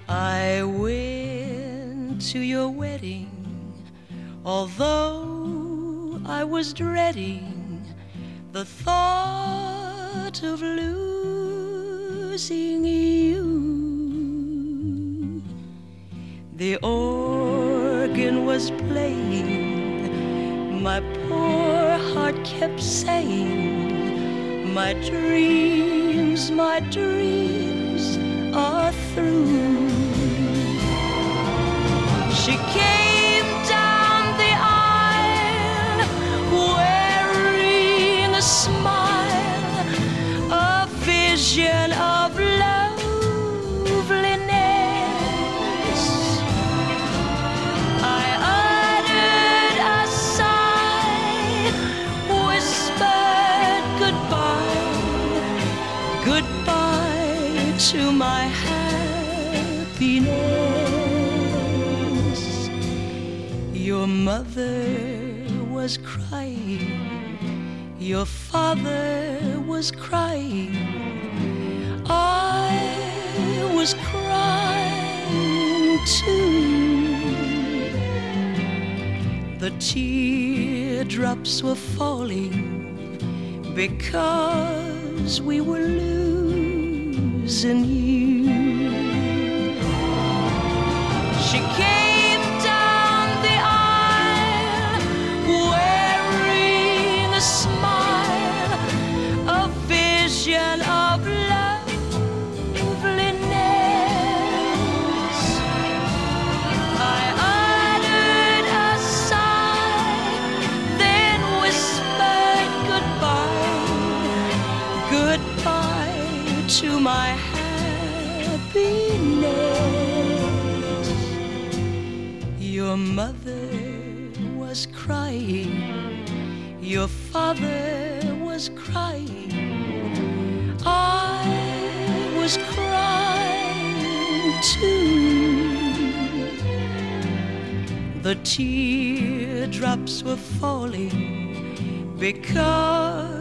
I went to your wedding, although I was dreading the thought of losing you. The organ was playing, my poor heart kept saying, my dreams are through. She came down the aisle wearing a smile, a vision of loveliness. I uttered a sigh, whispered goodbye, goodbye to my happiness. Your mother was crying, your father was crying, I was crying too. The teardrops were falling because we were losing you. She came down the aisle wearing a smile, a vision of loveliness. I uttered a sigh, then whispered goodbye, goodbye to my happiness. Your mother was crying, your father was crying, I was crying too. The teardrops were falling because